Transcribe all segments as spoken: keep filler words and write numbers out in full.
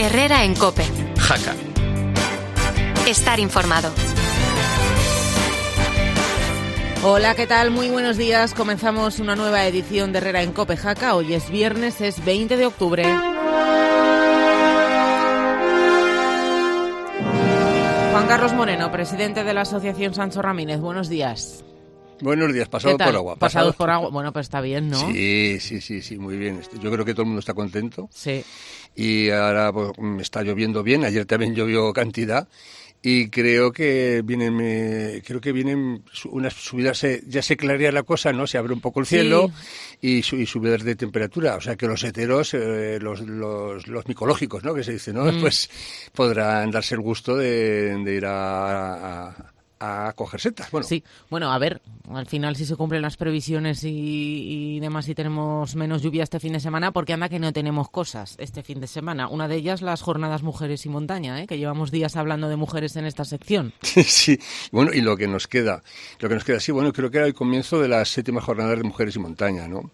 Herrera en COPE. Jaca. Estar informado. Hola, ¿qué tal? Muy buenos días. Comenzamos una nueva edición de Herrera en COPE Jaca. Hoy es viernes, es veinte de octubre. Juan Carlos Moreno, presidente de la Asociación Sancho Ramírez. Buenos días. Buenos días, pasado por agua. Pasados por agua. Bueno, pues está bien, ¿no? Sí, sí, sí, sí, muy bien. Yo creo que todo el mundo está contento. Sí. Y ahora pues, está lloviendo bien. Ayer también llovió cantidad. Y creo que vienen, eh, creo que vienen unas subidas, se, ya se clarea la cosa, ¿no? Se abre un poco el cielo sí. y, y subidas de temperatura. O sea que los heteros, eh, los, los, los micológicos, ¿no? Que se dice, ¿no? Mm. Pues podrán darse el gusto de, de ir a, a a coger setas. Bueno. Sí, bueno, a ver, al final si se cumplen las previsiones y, y demás y tenemos menos lluvia este fin de semana, porque anda que no tenemos cosas este fin de semana. Una de ellas las jornadas Mujeres y Montaña, ¿eh? Que llevamos días hablando de mujeres en esta sección. Sí, bueno, y lo que nos queda, lo que nos queda, sí, bueno, creo que era el comienzo de las séptimas jornadas de Mujeres y Montaña, ¿no?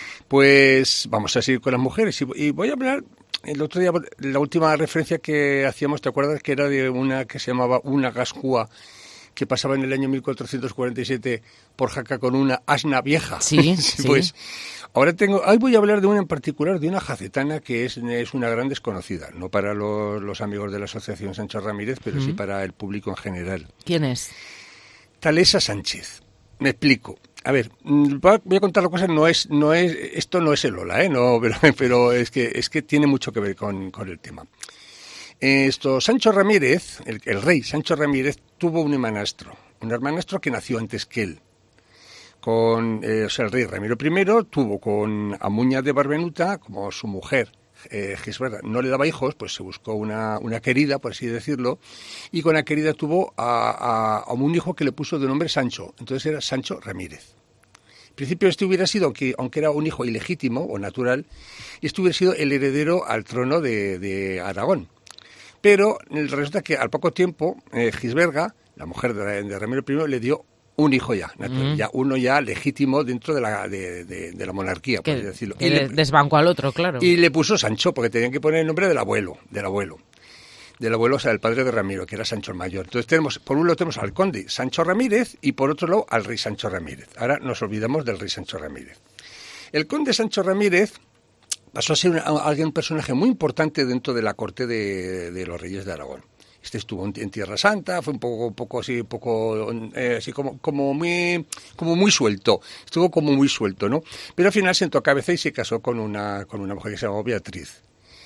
Pues vamos a seguir con las mujeres y, y voy a hablar. El otro día, la última referencia que hacíamos, ¿te acuerdas? Que era de una que se llamaba una Gascúa, que pasaba en el año mil cuatrocientos cuarenta y siete por Jaca con una asna vieja. Sí, sí. Pues ahora tengo, hoy voy a hablar de una en particular, de una jacetana que es, es una gran desconocida, no para los, los amigos de la Asociación Sancho Ramírez, pero mm. sí para el público en general. ¿Quién es? Talesa Sánchez. Me explico. A ver, voy a contar la cosa, no es, no es, esto no es el Lola, ¿eh? No, pero, pero es que, es que tiene mucho que ver con, con el tema. Esto, Sancho Ramírez, el, el rey Sancho Ramírez, tuvo un hermanastro, un hermanastro que nació antes que él. Con, eh, o sea, el rey Ramiro I tuvo con Amuña de Barbenuta, como su mujer, eh, Gisberta, no le daba hijos, pues se buscó una, una querida, por así decirlo, y con la querida tuvo a, a, a un hijo que le puso de nombre Sancho, entonces era Sancho Ramírez. En principio este hubiera sido, aunque, aunque era un hijo ilegítimo o natural, este hubiera sido el heredero al trono de, de Aragón. Pero resulta que al poco tiempo eh, Gisberga, la mujer de, de Ramiro I, le dio un hijo ya, natural, mm. ya uno ya legítimo dentro de la de, de, de la monarquía, por así decirlo. Que y le desbancó al otro, claro. Y le puso Sancho, porque tenían que poner el nombre del abuelo, del abuelo. Del abuelo, o sea, del padre de Ramiro, que era Sancho el Mayor. Entonces tenemos, por un lado tenemos al conde Sancho Ramírez y por otro lado al rey Sancho Ramírez. Ahora nos olvidamos del rey Sancho Ramírez. El conde Sancho Ramírez pasó a ser una, alguien, un personaje muy importante dentro de la corte de, de los reyes de Aragón. Este estuvo en, en Tierra Santa, fue un poco, un poco así, un poco, eh, así como, como muy, como muy suelto. Estuvo como muy suelto, ¿no? Pero al final sentó cabeza y se casó con una, con una mujer que se llamaba Beatriz.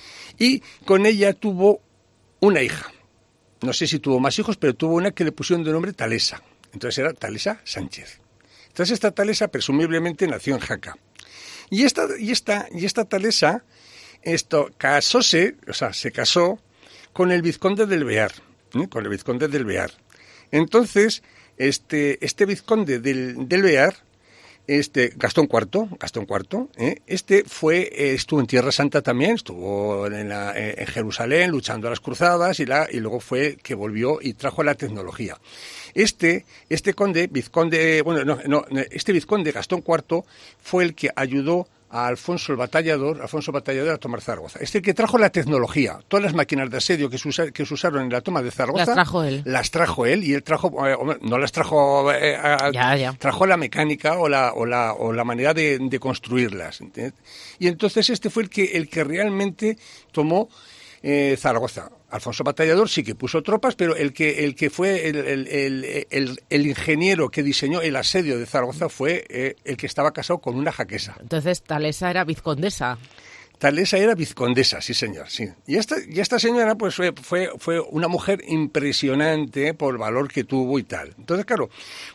Y con ella tuvo una hija. No sé si tuvo más hijos, pero tuvo una que le pusieron de nombre Talesa. Entonces era Talesa Sánchez. Entonces esta Talesa presumiblemente nació en Jaca. Y esta, y esta, y esta Talesa, esto, casóse, o sea, se casó con el vizconde del Bear, ¿eh? con el vizconde del Bear. Entonces, este, este vizconde del, del Bear, este, Gastón cuarto, Gastón cuarto, ¿eh? este fue, eh, estuvo en Tierra Santa también, estuvo en, la, en Jerusalén luchando a las cruzadas y, la, y luego fue que volvió y trajo la tecnología. Este, este conde, vizconde, bueno, no, no, este vizconde Gastón cuarto fue el que ayudó a Alfonso el Batallador, Alfonso el Batallador a tomar Zaragoza. Este que trajo la tecnología, todas las máquinas de asedio que se, usa, que se usaron en la toma de Zaragoza, las trajo él. Las trajo él y él trajo, eh, no las trajo, eh, a, ya, ya. trajo la mecánica o la o la o la manera de, de construirlas. ¿Entiendes? Y entonces este fue el que el que realmente tomó eh, Zaragoza. Alfonso Batallador sí que puso tropas, pero el que el que fue el, el, el, el, el ingeniero que diseñó el asedio de Zaragoza fue eh, el que estaba casado con una jaquesa. Entonces Talesa era vizcondesa. Talesa era vizcondesa, sí señor, sí. Y esta, y esta señora pues fue, fue, fue una mujer impresionante por el valor que tuvo y tal. Entonces, claro,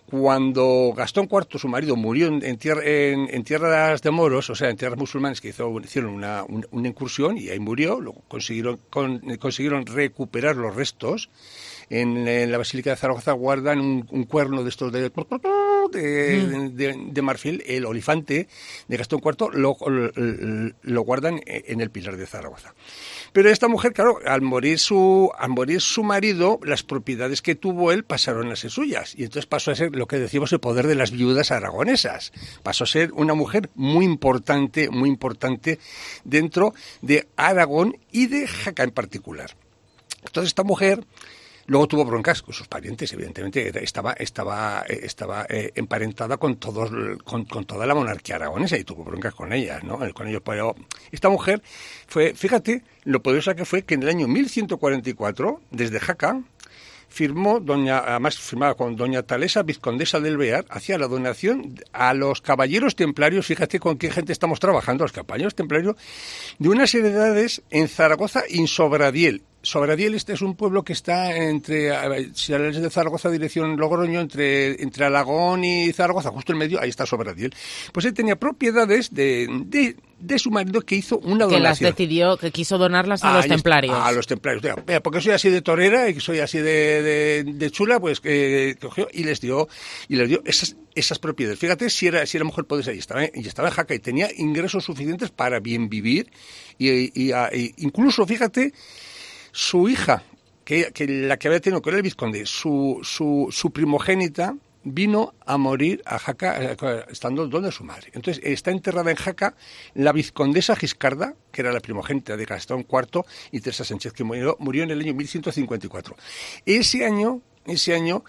cuando Gastón cuarto, su marido, murió en, en, tierra, en, en tierras de moros, o sea, en tierras musulmanes, que hizo, hicieron una, un, una incursión y ahí murió, luego consiguieron, con, consiguieron recuperar los restos. En, en la Basílica de Zaragoza guardan un, un cuerno de estos de, de, Mm. de, de marfil, el olifante de Gastón cuarto, lo, lo, lo guardan en el Pilar de Zaragoza. Pero esta mujer, claro, al morir su al morir su marido, las propiedades que tuvo él pasaron a ser suyas. Y entonces pasó a ser lo que decimos el poder de las viudas aragonesas. Pasó a ser una mujer muy importante, muy importante dentro de Aragón y de Jaca en particular. Entonces esta mujer luego tuvo broncas con sus parientes, evidentemente estaba estaba estaba eh, emparentada con todos con, con toda la monarquía aragonesa y tuvo broncas con ellas, ¿no? Con ellos, pero esta mujer fue, fíjate, lo poderosa que fue que en el año mil ciento cuarenta y cuatro, desde Jaca, firmó doña, además firmaba con doña Talesa, vizcondesa del Bear, hacía la donación a los caballeros templarios, fíjate con qué gente estamos trabajando, los caballeros templarios, de unas heredades en Zaragoza y en Sobradiel. Sobradiel este es un pueblo que está entre, si sales de Zaragoza dirección Logroño, entre, entre Alagón y Zaragoza, justo en medio, ahí está Sobradiel. Pues él tenía propiedades de, de, de su marido que hizo una que donación. las decidió, que quiso donarlas a Ah, los ahí está, templarios. A los templarios. Vea, porque soy así de torera y soy así de, de, de chula, pues que cogió y les dio y les dio esas esas propiedades. Fíjate si era si era mujer poderosa y estaba y estaba en Jaca y tenía ingresos suficientes para bien vivir y, y, y incluso fíjate su hija, que, que la que había tenido con el vizconde, su, su, su primogénita, vino a morir a Jaca estando donde su madre. Entonces está enterrada en Jaca la vizcondesa Giscarda, que era la primogénita de Gastón cuarto, y Teresa Sánchez, que murió, murió en el año mil ciento cincuenta y cuatro. Ese año... Ese año,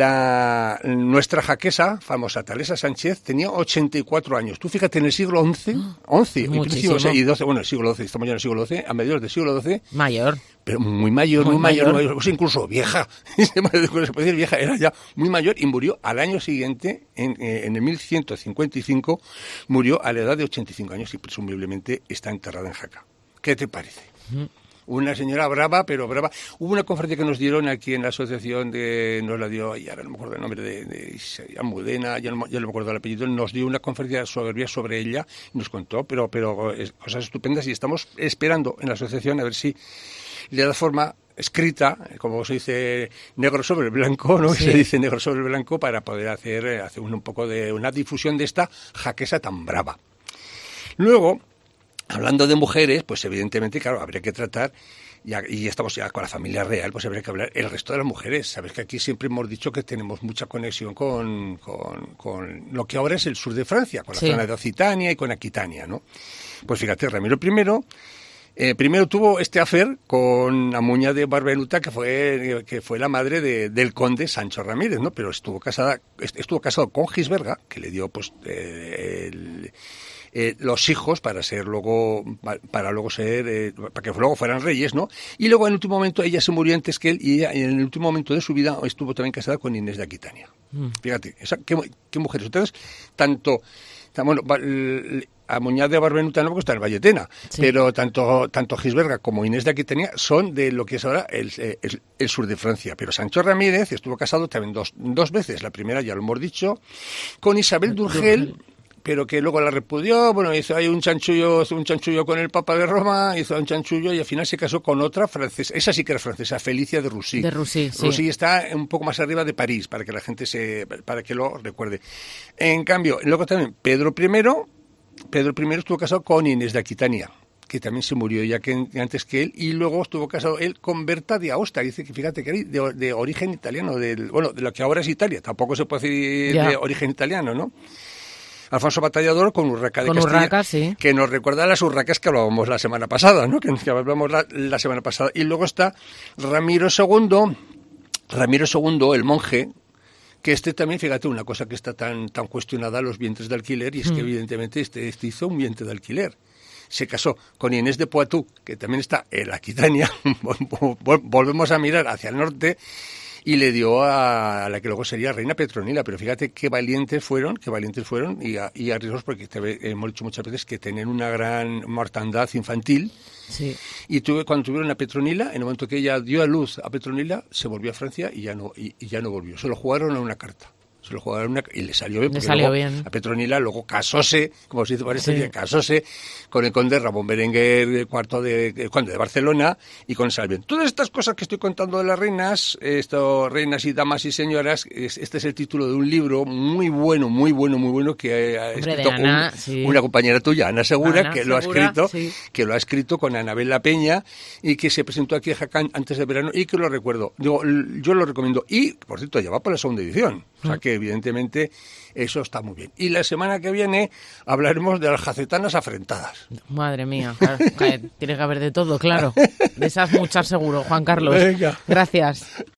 la, nuestra jaquesa, famosa Talesa Sánchez, tenía ochenta y cuatro años. Tú fíjate, en el siglo once, once y doce, bueno, el siglo doce, estamos ya en el siglo doce, a mediados del siglo doce. Mayor. Pero muy mayor, muy, muy mayor, mayor, mayor, pues incluso vieja, se puede decir vieja, era ya muy mayor y murió al año siguiente, en, en el mil ciento cincuenta y cinco, murió a la edad de ochenta y cinco años y presumiblemente está enterrada en Jaca. ¿Qué te parece? Mm. Una señora brava, pero brava. Hubo una conferencia que nos dieron aquí en la asociación, de nos la dio, y ahora no me acuerdo el nombre, de, de Almudena, ya no, ya no me acuerdo el apellido, nos dio una conferencia soberbia sobre ella, y nos contó, pero, pero es, cosas estupendas, y estamos esperando en la asociación a ver si le da forma escrita, como se dice negro sobre blanco, ¿no? Sí. Se dice negro sobre blanco para poder hacer, hacer un, un poco de una difusión de esta jaquesa tan brava. Luego, hablando de mujeres, pues evidentemente, claro, habría que tratar, ya, y estamos ya con la familia real, pues habría que hablar el resto de las mujeres. Sabes que aquí siempre hemos dicho que tenemos mucha conexión con, con, con lo que ahora es el sur de Francia, con la sí. zona de Occitania y con Aquitania, ¿no? Pues fíjate, Ramiro I, eh, primero tuvo este affair con Amuña de Barbeluta, que fue, que fue la madre de, del conde Sancho Ramírez, ¿no? Pero estuvo casada, estuvo casado con Gisberga, que le dio, pues, eh, el... Eh, los hijos para ser luego para luego ser eh, para que luego fueran reyes, ¿no? Y luego en el último momento ella se murió antes que él y ella en el último momento de su vida estuvo también casada con Inés de Aquitania. Mm. Fíjate, esa, qué, qué mujeres. Entonces, tanto, bueno, Amuñá de Barbenuta no porque está en Valletena, sí. pero tanto tanto Gisberga como Inés de Aquitania son de lo que es ahora el, el, el sur de Francia. Pero Sancho Ramírez estuvo casado también dos, dos veces. La primera ya lo hemos dicho, con Isabel Durgel, pero que luego la repudió, bueno, hizo ahí un chanchullo, un chanchullo con el Papa de Roma, hizo un chanchullo y al final se casó con otra francesa, esa sí que era francesa, Felicia de Roussy. De Roussy, sí. Roussy está un poco más arriba de París, para que la gente se, para que lo recuerde. En cambio, luego también Pedro I, Pedro I estuvo casado con Inés de Aquitania, que también se murió ya que antes que él, y luego estuvo casado él con Berta de Aosta, dice que fíjate que era de, de origen italiano, del, bueno, de lo que ahora es Italia, tampoco se puede decir ya. De origen italiano, ¿no? Alfonso Batallador con Urraca de con Castilla, Urraca, sí. que nos recuerda a las urracas que hablábamos la semana pasada, ¿no? Que, que hablamos la, la semana pasada. Y luego está Ramiro segundo, Ramiro segundo, el monje, que este también, fíjate, una cosa que está tan tan cuestionada, los vientres de alquiler, y es mm. que evidentemente este, este hizo un vientre de alquiler. Se casó con Inés de Poitou, que también está en Aquitania, volvemos a mirar hacia el norte, y le dio a la que luego sería reina Petronila, pero fíjate qué valientes fueron, qué valientes fueron y, a, y arriesgos, porque te, hemos dicho muchas veces que tenían una gran mortandad infantil. Sí. Y tuve, cuando tuvieron a Petronila, en el momento que ella dio a luz a Petronila, se volvió a Francia y ya no y, y ya no volvió. Se lo jugaron a una carta. se lo jugaron una, y le salió bien. Le salió luego, bien. A Petronila luego casóse, como se dice parece Sí. que casóse con el conde Ramón Berenguer, cuarto de, el conde de Barcelona, y con Salvión. Todas estas cosas que estoy contando de las reinas, esto, reinas y damas y señoras, es, este es el título de un libro muy bueno, muy bueno, muy bueno, que ha Hombre, escrito de Ana, un, sí. una compañera tuya, Ana Segura, Ana que lo ha Segura, escrito, sí. que lo ha escrito con Anabel La Peña, y que se presentó aquí en Jaén antes de verano, y que lo recuerdo. Digo, yo lo recomiendo. Y, por cierto, ya va por la segunda edición. O sea que, evidentemente, eso está muy bien. Y la semana que viene hablaremos de las jacetanas afrentadas. Madre mía, claro, tiene que haber de todo, claro. De esas muchas seguro, Juan Carlos. Venga. Gracias.